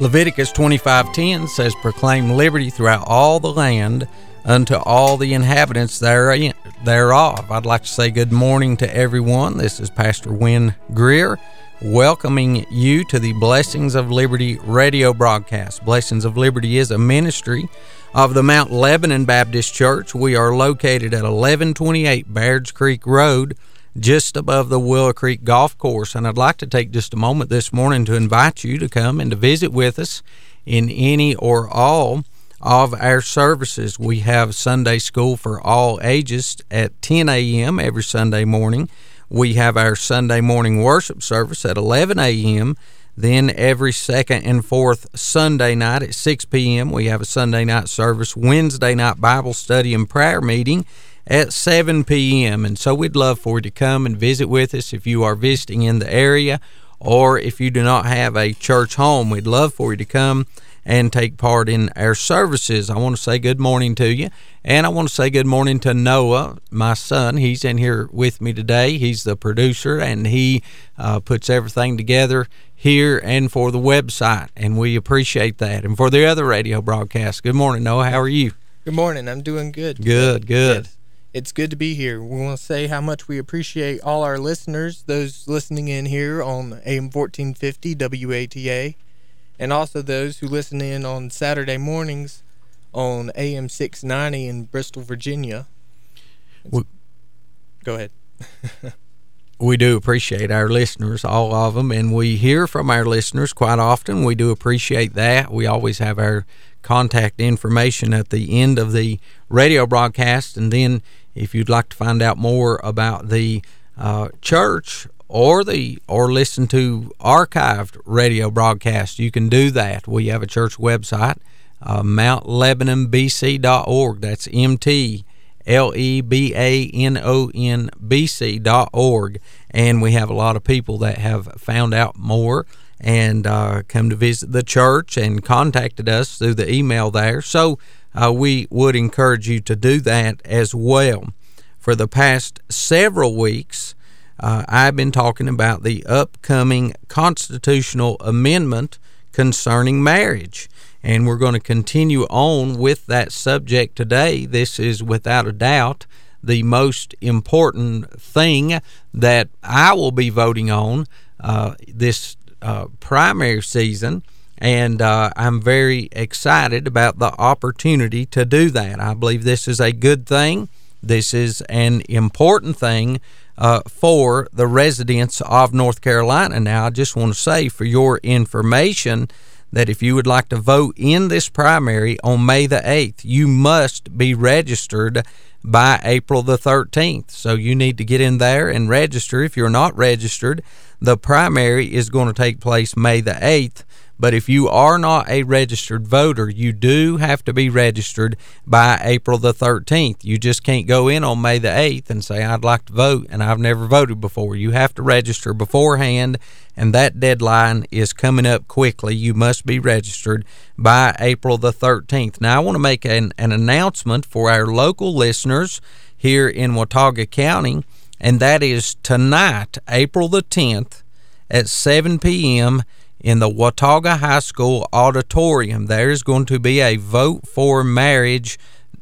Leviticus 25:10 says, "Proclaim liberty throughout all the land unto all the inhabitants thereof." I'd like to say good morning to everyone. This is Pastor Wynn Greer welcoming you to the Blessings of Liberty radio broadcast. Blessings of Liberty is a ministry of the Mount Lebanon Baptist Church. We are located at 1128 Baird's Creek Road, just above the Willow Creek Golf Course. And I'd like to take just a moment this morning to invite you to come and to visit with us in any or all of our services. We have Sunday school for all ages at 10 a.m. every Sunday morning. We have our Sunday morning worship service at 11 a.m. Then every second and fourth Sunday night at 6 p.m. we have a Sunday night service. Wednesday night Bible study and prayer meeting at 7 p.m. And so we'd love for you to come and visit with us if you are visiting in the area, or if you do not have a church home, we'd love for you to come and take part in our services. I want to say good morning to you, and I want to say good morning to Noah, my son. He's in here with me today. He's the producer, and he puts everything together here and for the website, and we appreciate that. And for the other radio broadcast, good morning, Noah. How are you? Good morning. I'm doing good. Good. It's good to be here. We want to say how much we appreciate all our listeners, those listening in here on AM 1450 WATA, and also those who listen in on Saturday mornings on AM 690 in Bristol, Virginia. Go ahead. We do appreciate our listeners, all of them, and we hear from our listeners quite often. We do appreciate that. We always have our contact information at the end of the radio broadcast, and then if you'd like to find out more about the church or listen to archived radio broadcasts, you can do that. We have a church website, MountLebanonBC.org. That's MTLebanonBC.org, and we have a lot of people that have found out more and come to visit the church and contacted us through the email there. So we would encourage you to do that as well. For the past several weeks, I've been talking about the upcoming constitutional amendment concerning marriage, and we're going to continue on with that subject today. This is without a doubt the most important thing that I will be voting on this primary season, and I'm very excited about the opportunity to do that. I believe this is a good thing. This is an important thing for the residents of North Carolina. Now, I just want to say for your information that if you would like to vote in this primary on May the 8th, you must be registered by April the 13th. So you need to get in there and register. If you're not registered, the primary is going to take place May the 8th. But if you are not a registered voter, you do have to be registered by April the 13th. You just can't go in on May the 8th and say, I'd like to vote, and I've never voted before. You have to register beforehand, and that deadline is coming up quickly. You must be registered by April the 13th. Now, I want to make an announcement for our local listeners here in Watauga County, and that is tonight, April the 10th at 7 p.m., in the Watauga High School auditorium, there is going to be a Vote for Marriage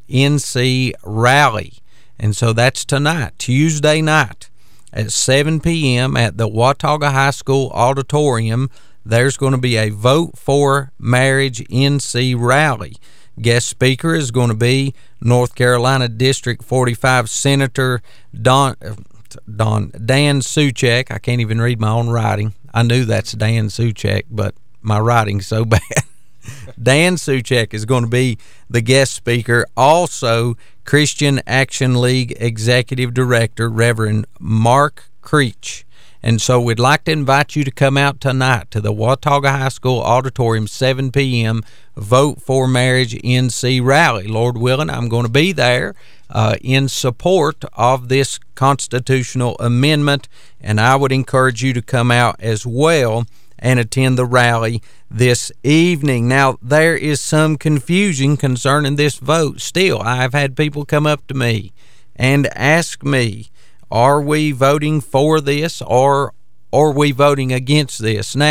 NC rally. And so that's tonight, Tuesday night at 7 p.m. at the Watauga High School auditorium. There's going to be a Vote for Marriage NC rally. Guest speaker is going to be North Carolina District 45 Senator Dan Suchek. I can't even read my own writing. I knew that's Dan Suchek, but my writing's so bad. Dan Suchek is going to be the guest speaker. Also, Christian Action League Executive Director, Reverend Mark Creech. And so we'd like to invite you to come out tonight to the Watauga High School Auditorium, 7 p.m., Vote for Marriage NC rally. Lord willing, I'm going to be there in support of this constitutional amendment, and I would encourage you to come out as well and attend the rally this evening. Now, there is some confusion concerning this vote still. I've had people come up to me and ask me, are we voting for this or are we voting against this? Now,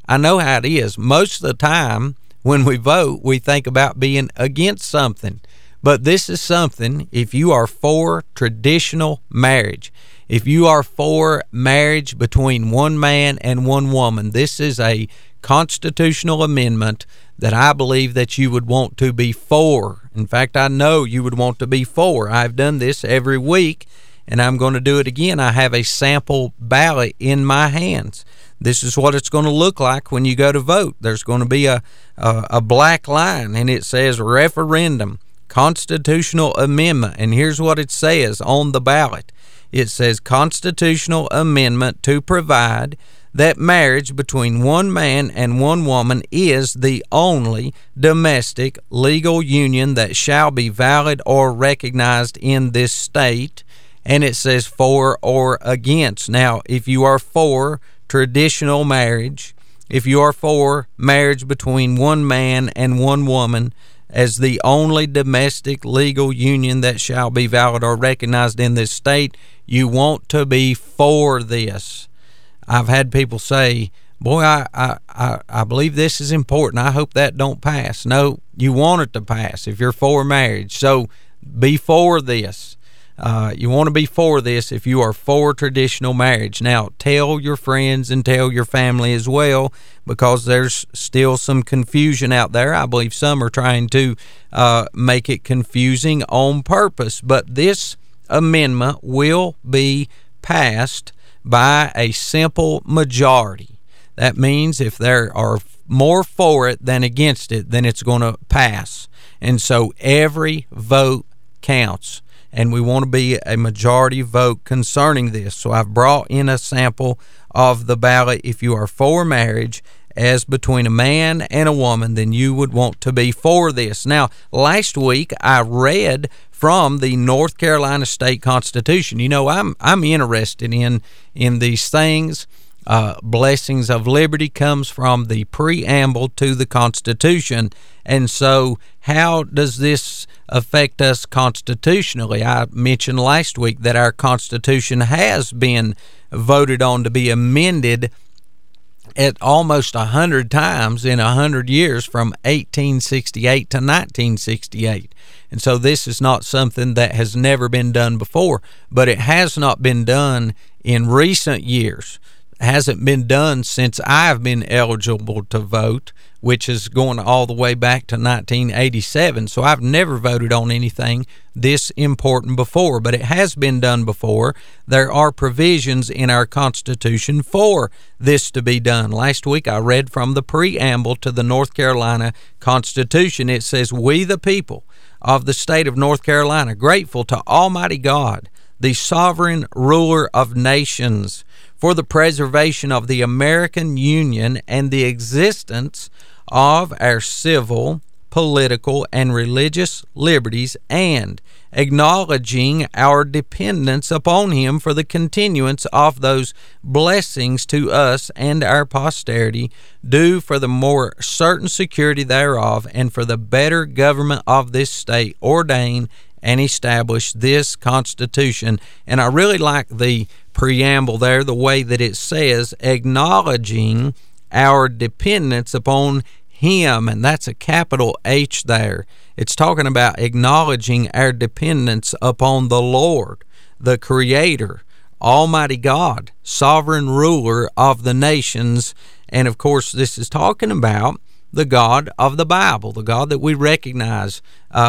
I know how it is. Most of the time when we vote, we think about being against something. But this is something, if you are for traditional marriage, if you are for marriage between one man and one woman, this is a constitutional amendment that I believe that you would want to be for. In fact, I know you would want to be for. I've done this every week, and I'm going to do it again. I have a sample ballot in my hands. This is what it's going to look like when you go to vote. There's going to be a black line, and it says referendum, constitutional amendment. And here's what it says on the ballot. It says constitutional amendment to provide that marriage between one man and one woman is the only domestic legal union that shall be valid or recognized in this state. And it says for or against. Now, if you are for traditional marriage, if you are for marriage between one man and one woman as the only domestic legal union that shall be valid or recognized in this state, you want to be for this. I've had people say, boy, I believe this is important. I hope that don't pass. No, you want it to pass if you're for marriage. So be for this. You want to be for this if you are for traditional marriage. Now, tell your friends and tell your family as well, because there's still some confusion out there. I believe some are trying to make it confusing on purpose. But this amendment will be passed by a simple majority. That means if there are more for it than against it, then it's going to pass. And so every vote counts. And we want to be a majority vote concerning this. So I've brought in a sample of the ballot. If you are for marriage as between a man and a woman, then you would want to be for this. Now, last week I read from the North Carolina State Constitution. You know, I'm interested in these things. Blessings of Liberty comes from the preamble to the Constitution. And so how does this affect us constitutionally? I mentioned last week that our Constitution has been voted on to be amended at almost 100 times in 100 years, from 1868 to 1968. And so this is not something that has never been done before, but it has not been done in recent years. It hasn't been done since I've been eligible to vote, which is going all the way back to 1987. So I've never voted on anything this important before, but it has been done before. There are provisions in our Constitution for this to be done. Last week I read from the preamble to the North Carolina Constitution. It says, "We the people of the state of North Carolina, grateful to Almighty God, the sovereign ruler of nations, for the preservation of the American Union and the existence of our civil, political, and religious liberties, and acknowledging our dependence upon Him for the continuance of those blessings to us and our posterity, due for the more certain security thereof, and for the better government of this state, ordain and establish this Constitution." And I really like the preamble there, the way that it says, acknowledging our dependence upon Him, and that's a capital H there. It's talking about acknowledging our dependence upon the Lord, the Creator, Almighty God, sovereign ruler of the nations. And of course, this is talking about the God of the Bible, the God that we recognize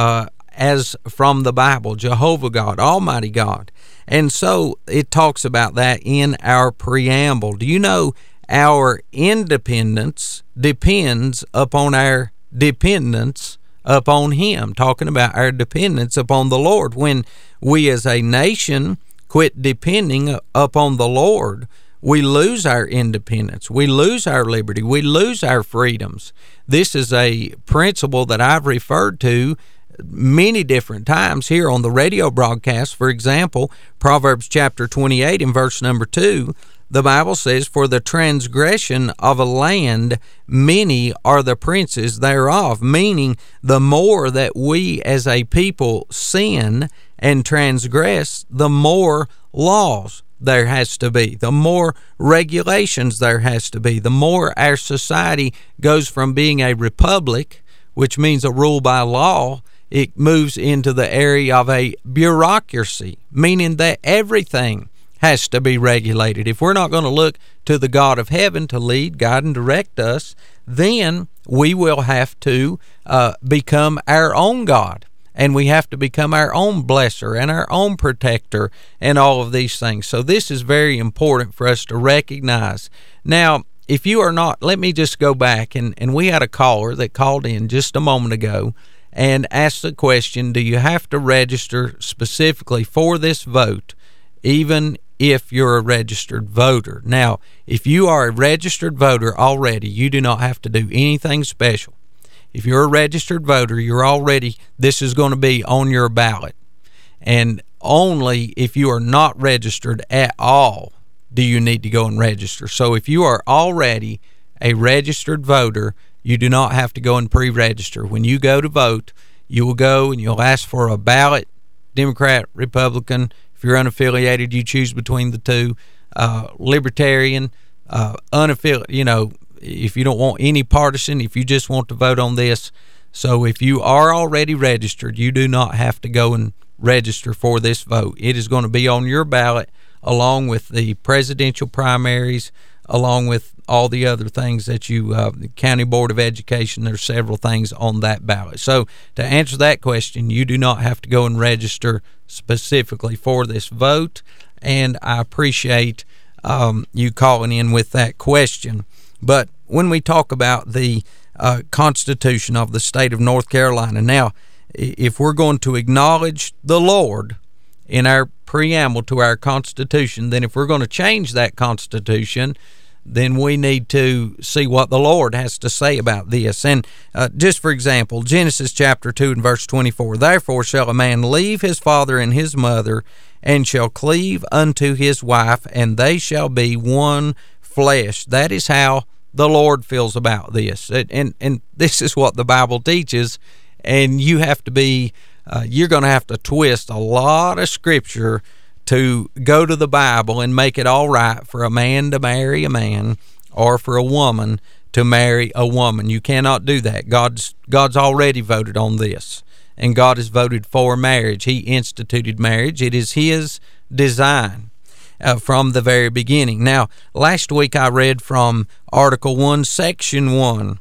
as from the Bible, Jehovah God, Almighty God. And so it talks about that in our preamble. Do you know our independence depends upon our dependence upon Him? Talking about our dependence upon the Lord. When we as a nation quit depending upon the Lord, we lose our independence, we lose our liberty, we lose our freedoms. This is a principle that I've referred to many different times here on the radio broadcast. For example, Proverbs chapter 28 and verse number 2, the Bible says, "For the transgression of a land, many are the princes thereof," meaning the more that we as a people sin and transgress, the more laws, there has to be, the more regulations there has to be, the more our society goes from being a republic, which means a rule by law, it moves into the area of a bureaucracy, meaning that everything has to be regulated. If we're not going to look to the God of heaven to lead, guide, and direct us, then we will have to become our own God. And we have to become our own blesser and our own protector and all of these things. So this is very important for us to recognize. Now, if you are not, let me just go back. And we had a caller that called in just a moment ago and asked the question, do you have to register specifically for this vote, even if you're a registered voter? Now, if you are a registered voter already, you do not have to do anything special. If you're a registered voter, this is going to be on your ballot. And only if you are not registered at all do you need to go and register. So if you are already a registered voter, you do not have to go and pre-register. When you go to vote, you will go and you'll ask for a ballot, Democrat, Republican. If you're unaffiliated, you choose between the two. Libertarian, unaffiliated, if you don't want any partisan, if you just want to vote on this. So if you are already registered, you do not have to go and register for this vote. It is going to be on your ballot along with the presidential primaries, along with all the other things that the County Board of Education, there's several things on that ballot. So to answer that question, you do not have to go and register specifically for this vote, and I appreciate you calling in with that question. But when we talk about the Constitution of the state of North Carolina, now, if we're going to acknowledge the Lord in our preamble to our Constitution, then if we're going to change that Constitution, then we need to see what the Lord has to say about this. And just for example, Genesis chapter 2 and verse 24, therefore shall a man leave his father and his mother, and shall cleave unto his wife, and they shall be one flesh. That is how the Lord feels about this. And this is what the Bible teaches, and you have to be, you're going to have to twist a lot of Scripture to go to the Bible and make it all right for a man to marry a man or for a woman to marry a woman. You cannot do that. God's already voted on this, and God has voted for marriage. He instituted marriage. It is His design from the very beginning. Now, last week I read from Article 1, Section 1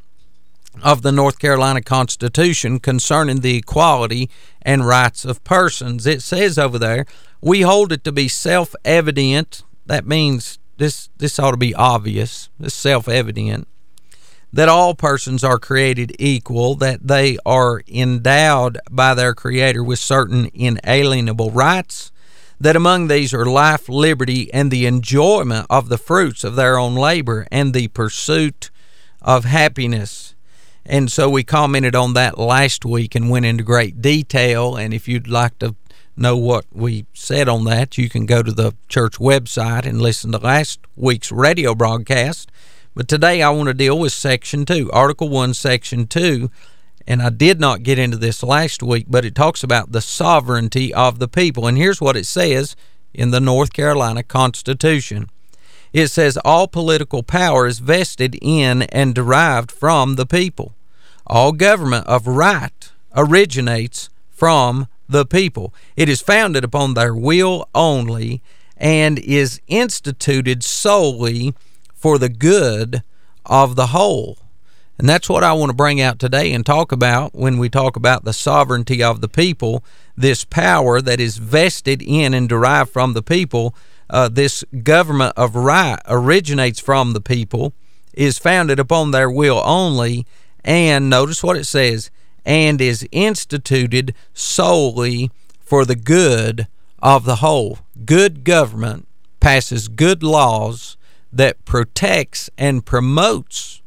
of the North Carolina Constitution concerning the equality and rights of persons. It says over there, we hold it to be self-evident. That means this ought to be obvious. It's self-evident that all persons are created equal, that they are endowed by their Creator with certain inalienable rights, that among these are life, liberty, and the enjoyment of the fruits of their own labor, and the pursuit of happiness. And so we commented on that last week and went into great detail, and if you'd like to know what we said on that, you can go to the church website and listen to last week's radio broadcast. But today I want to deal with Section 2, Article 1, Section 2, and I did not get into this last week, but it talks about the sovereignty of the people. And here's what it says in the North Carolina Constitution. It says, all political power is vested in and derived from the people. All government of right originates from the people. It is founded upon their will only and is instituted solely for the good of the whole. And that's what I want to bring out today and talk about when we talk about the sovereignty of the people, this power that is vested in and derived from the people. This government of right originates from the people, is founded upon their will only, and notice what it says, and is instituted solely for the good of the whole. Good government passes good laws that protects and promotes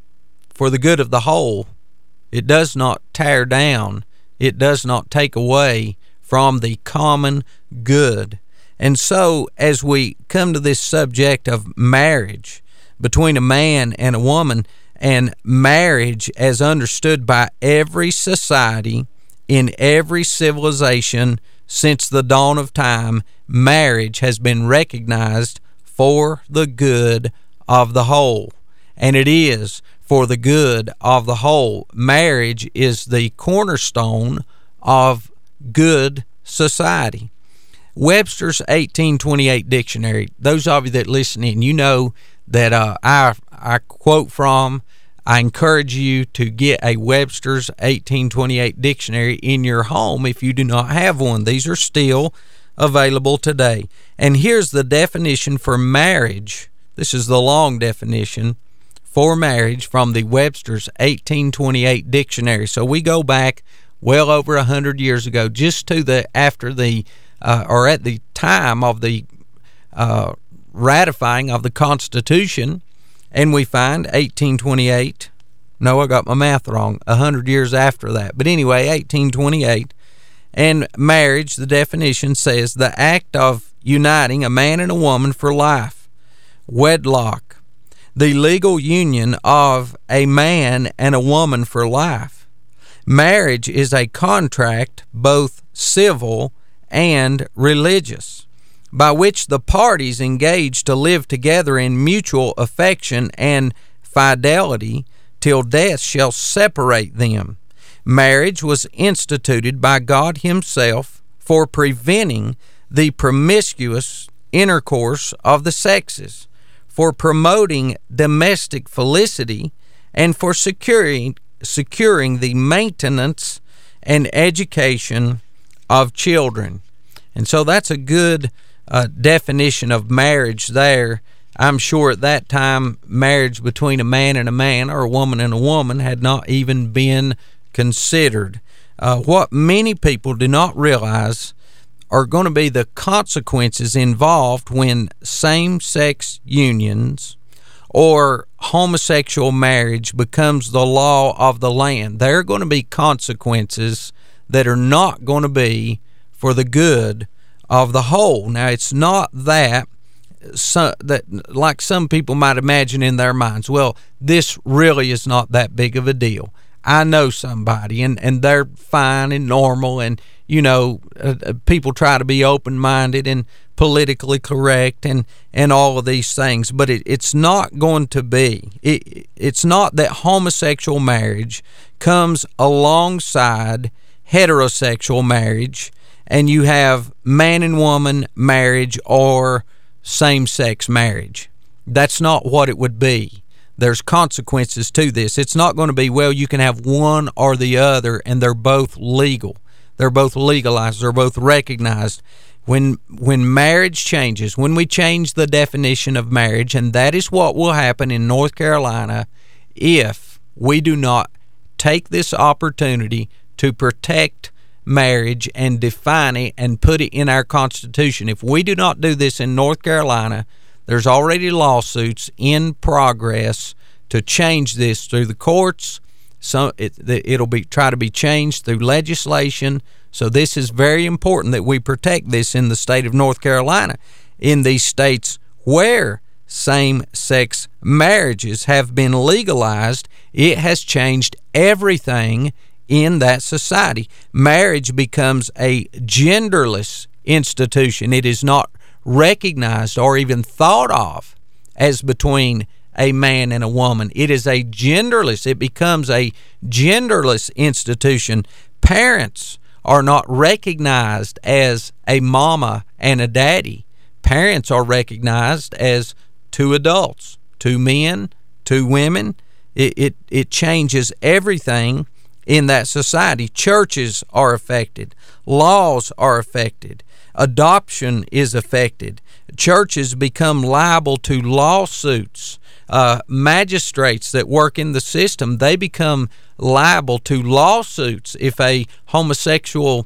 for the good of the whole. It does not tear down. It does not take away from the common good. And so, as we come to this subject of marriage between a man and a woman, and marriage as understood by every society in every civilization since the dawn of time, marriage has been recognized for the good of the whole. And it is for the good of the whole. Marriage is the cornerstone of good society. Webster's 1828 dictionary, those of you that listen in, you know that I quote from, I encourage you to get a Webster's 1828 dictionary in your home if you do not have one. These are still available today. And here's the definition for marriage. This is the long definition for marriage from the Webster's 1828 dictionary. So we go back well over 100 years ago, just to the after the or at the time of the ratifying of the Constitution. And we find 1828, no, I got my math wrong, 100 years after that. But anyway, 1828. And marriage, the definition says, the act of uniting a man and a woman for life. Wedlock, the legal union of a man and a woman for life. Marriage is a contract, both civil and religious, by which the parties engage to live together in mutual affection and fidelity till death shall separate them. Marriage was instituted by God Himself for preventing the promiscuous intercourse of the sexes, for promoting domestic felicity, and for securing the maintenance and education of children. And so that's a good definition of marriage there. I'm sure at that time marriage between a man and a man or a woman and a woman had not even been considered. What many people do not realize are going to be the consequences involved when same-sex unions or homosexual marriage becomes the law of the land. There are going to be consequences that are not going to be for the good of the whole. Now, it's not that like some people might imagine in their minds, well, this really is not that big of a deal. I know somebody, and they're fine and normal, and, you know, people try to be open-minded and politically correct and all of these things, but it's not going to be. It's not that homosexual marriage comes alongside heterosexual marriage and you have man and woman marriage or same-sex marriage. That's not what it would be. There's consequences to this. It's not going to be, well, you can have one or the other and they're both legal. They're both legalized. They're both recognized. When marriage changes, when we change the definition of marriage, and that is what will happen in North Carolina if we do not take this opportunity to protect marriage and define it and put it in our Constitution. If we do not do this in North Carolina, there's already lawsuits in progress to change this through the courts. So it'll be try to be changed through legislation. So this is very important that we protect this in the state of North Carolina. In these states where same-sex marriages have been legalized, it has changed everything in that society. Marriage becomes a genderless institution. It is not recognized or even thought of as between a man and a woman. It is a genderless. It becomes a genderless institution. Parents are not recognized as a mama and a daddy. Parents are recognized as two adults, two men, two women. It changes everything in that society. Churches are affected. Laws are affected. Adoption is affected. Churches become liable to lawsuits. Magistrates that work in the system, they become liable to lawsuits if a homosexual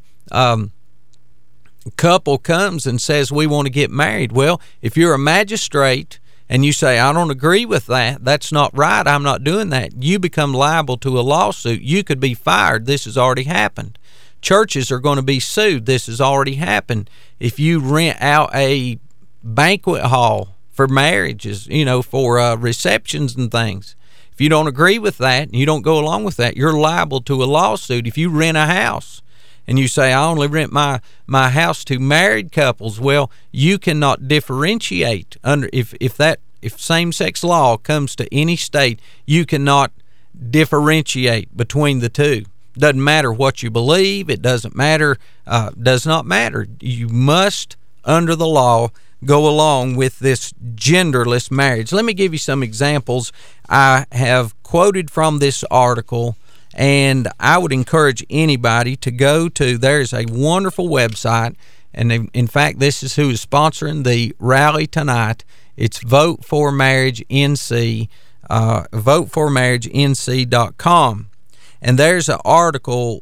couple comes and says, we want to get married. Well, if you're a magistrate and you say, I don't agree with that, that's not right, I'm not doing that, you become liable to a lawsuit. You could be fired. This has already happened. Churches are going to be sued. This has already happened. If you rent out a banquet hall for marriages, for receptions and things, if you don't agree with that and you don't go along with that, you're liable to a lawsuit. If you rent a house and you say, I only rent my house to married couples. Well, you cannot differentiate under if same-sex law comes to any state, you cannot differentiate between the two. Doesn't matter what you believe. It does not matter. You must, under the law, go along with this genderless marriage. Let me give you some examples. I have quoted from this article, and I would encourage anybody to go to, there's a wonderful website, and in fact, this is who is sponsoring the rally tonight. It's Vote for Marriage NC, voteformarriagenc.com. And there's an article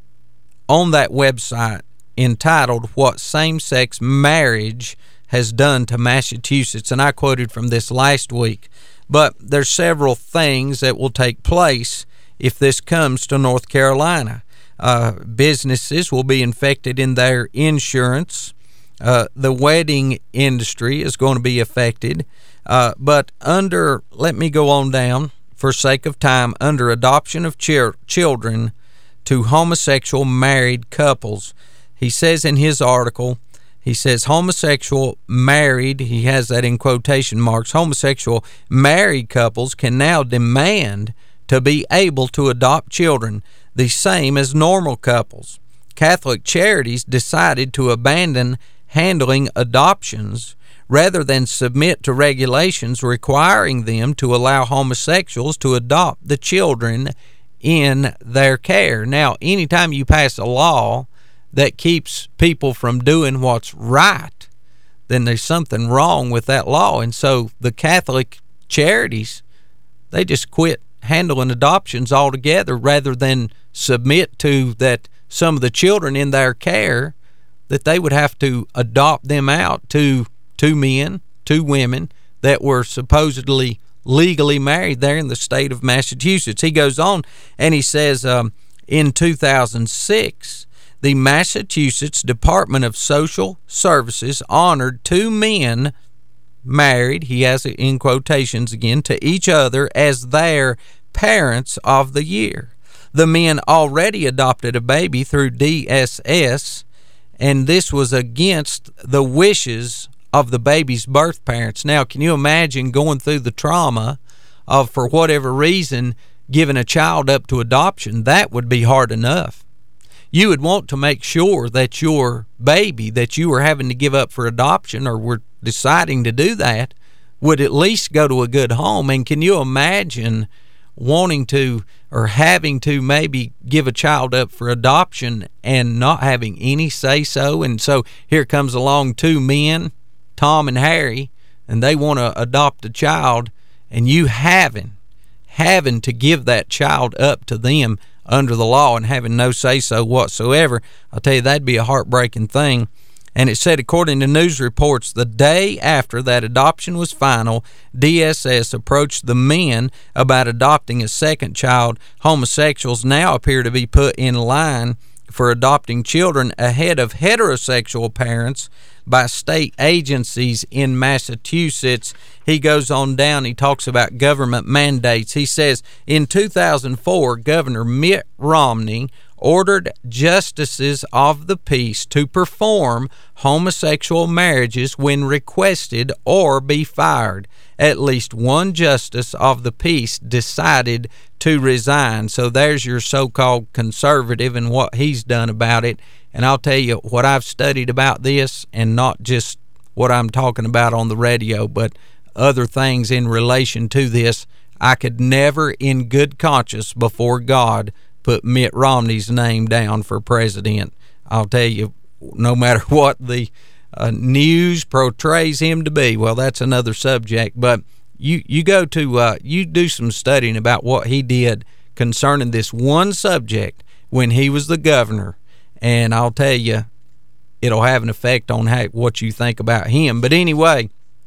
on that website entitled What Same-Sex Marriage Has Done to Massachusetts, and I quoted from this last week. But there's several things that will take place if this comes to North Carolina. Businesses will be affected in their insurance. The wedding industry is going to be affected. But let me go on down for sake of time, under adoption of children to homosexual married couples. He says in his article, he says homosexual married, he has that in quotation marks, homosexual married couples can now demand to be able to adopt children the same as normal couples. Catholic Charities decided to abandon handling adoptions rather than submit to regulations requiring them to allow homosexuals to adopt the children in their care. Now, anytime you pass a law that keeps people from doing what's right, then there's something wrong with that law. And so the Catholic Charities, they just quit handling adoptions altogether rather than submit to that some of the children in their care, that they would have to adopt them out to two men, two women that were supposedly legally married there in the state of Massachusetts. He goes on and he says, in 2006, the Massachusetts Department of Social Services honored two men married, he has it in quotations again, to each other as their parents of the year. The men already adopted a baby through DSS, and this was against the wishes of the baby's birth parents. Now, can you imagine going through the trauma of, for whatever reason, giving a child up to adoption? That would be hard enough. You would want to make sure that your baby that you were having to give up for adoption, or were deciding to do that, would at least go to a good home. And can you imagine wanting to, or having to maybe give a child up for adoption and not having any say-so? And so here comes along two men, Tom and Harry, and they want to adopt a child, and you having to give that child up to them under the law and having no say-so whatsoever. I'll tell you, that'd be a heartbreaking thing. And it said, according to news reports, the day after that adoption was final, DSS approached the men about adopting a second child. Homosexuals now appear to be put in line for adopting children ahead of heterosexual parents by state agencies in Massachusetts. He goes on down, he talks about government mandates. He says, in 2004, Governor Mitt Romney ordered justices of the peace to perform homosexual marriages when requested or be fired. At least one justice of the peace decided to resign. So there's your so-called conservative and what he's done about it. And I'll tell you what I've studied about this, and not just what I'm talking about on the radio, but other things in relation to this. I could never, in good conscience before God, put Mitt Romney's name down for president. I'll tell you, no matter what the news portrays him to be. Well, that's another subject. But you go to you do some studying about what he did concerning this one subject when he was the governor, and I'll tell you, it'll have an effect on what you think about him. But anyway,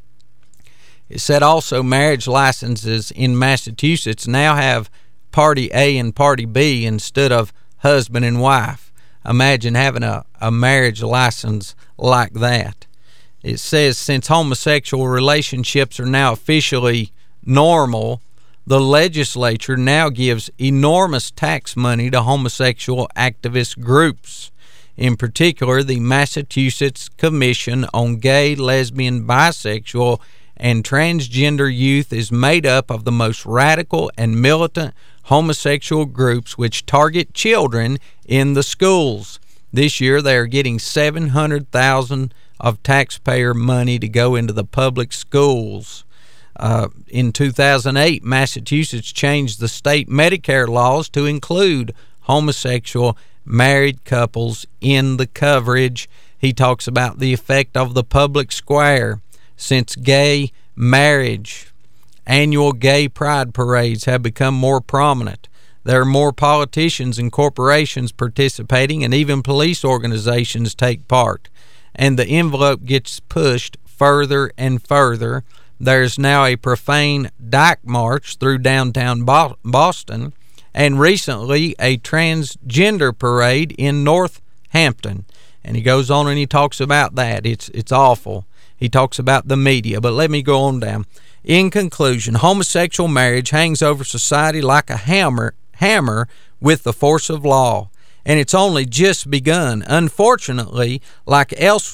it said also marriage licenses in Massachusetts now have Party A and Party B instead of husband and wife. Imagine having a marriage license like that. It says, since homosexual relationships are now officially normal, the legislature now gives enormous tax money to homosexual activist groups. In particular, the Massachusetts Commission on Gay, Lesbian, Bisexual, and Transgender Youth is made up of the most radical and militant homosexual groups which target children in the schools. This year, they are getting $700,000 of taxpayer money to go into the public schools. In 2008, Massachusetts changed the state Medicare laws to include homosexual married couples in the coverage. He talks about the effect of the public square. Since gay marriage, annual gay pride parades have become more prominent. There are more politicians and corporations participating, and even police organizations take part. And the envelope gets pushed further and further. There's now a profane dyke march through downtown Boston, and recently a transgender parade in Northampton. And he goes on and he talks about that. It's awful. He talks about the media, but let me go on down. In conclusion, homosexual marriage hangs over society like a hammer with the force of law, and it's only just begun. Unfortunately, like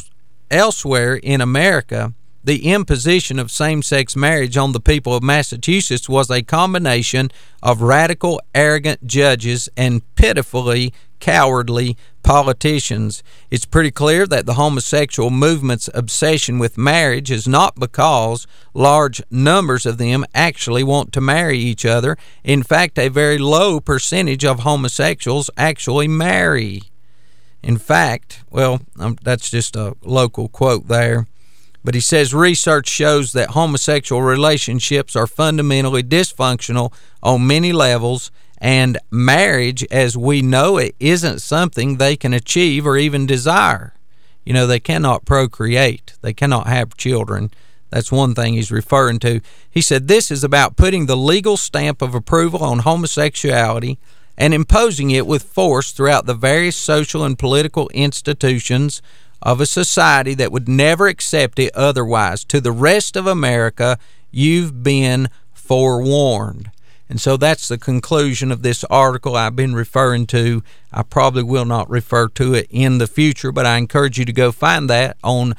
elsewhere in America, the imposition of same-sex marriage on the people of Massachusetts was a combination of radical, arrogant judges and pitifully cowardly politicians. It's pretty clear that the homosexual movement's obsession with marriage is not because large numbers of them actually want to marry each other. In fact, a very low percentage of homosexuals actually marry. In fact, that's just a local quote there. But he says research shows that homosexual relationships are fundamentally dysfunctional on many levels, and marriage as we know it isn't something they can achieve or even desire. You know, they cannot procreate. They cannot have children. That's one thing he's referring to. He said this is about putting the legal stamp of approval on homosexuality and imposing it with force throughout the various social and political institutions of a society that would never accept it otherwise. To the rest of America, you've been forewarned. And so that's the conclusion of this article I've been referring to. I probably will not refer to it in the future, but I encourage you to go find that on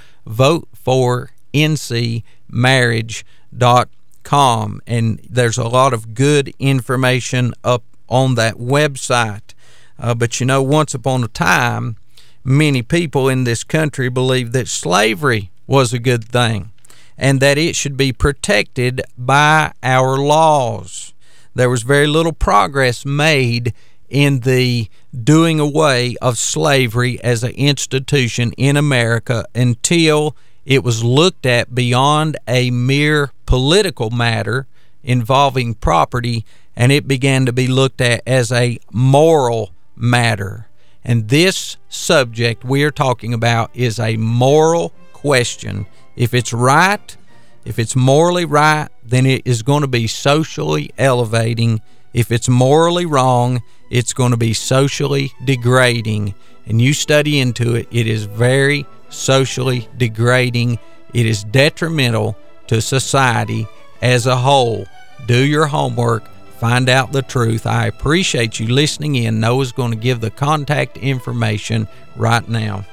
voteforncmarriage.com. And there's a lot of good information up on that website. But you know, once upon a time, many people in this country believed that slavery was a good thing and that it should be protected by our laws. There was very little progress made in the doing away of slavery as an institution in America until it was looked at beyond a mere political matter involving property, and it began to be looked at as a moral matter. And this subject we are talking about is a moral question. If it's right, if it's morally right, then it is going to be socially elevating. If it's morally wrong, it's going to be socially degrading. And you study into it, it is very socially degrading. It is detrimental to society as a whole. Do your homework. Find out the truth. I appreciate you listening in. Noah's going to give the contact information right now.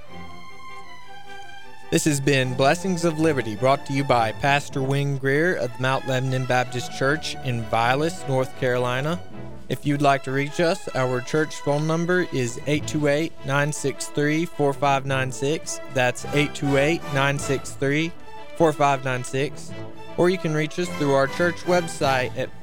This has been Blessings of Liberty, brought to you by Pastor Wing Greer of Mount Lebanon Baptist Church in Vilas, North Carolina. If you'd like to reach us, our church phone number is 828-963-4596. That's 828-963-4596. Or you can reach us through our church website at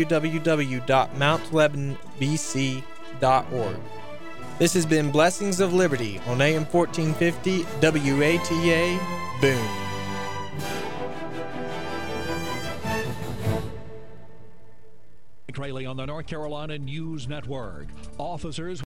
www.mountlebanonbc.org. This has been Blessings of Liberty on AM 1450 WATA, Boone. Rayleigh on the North Carolina News Network. Officers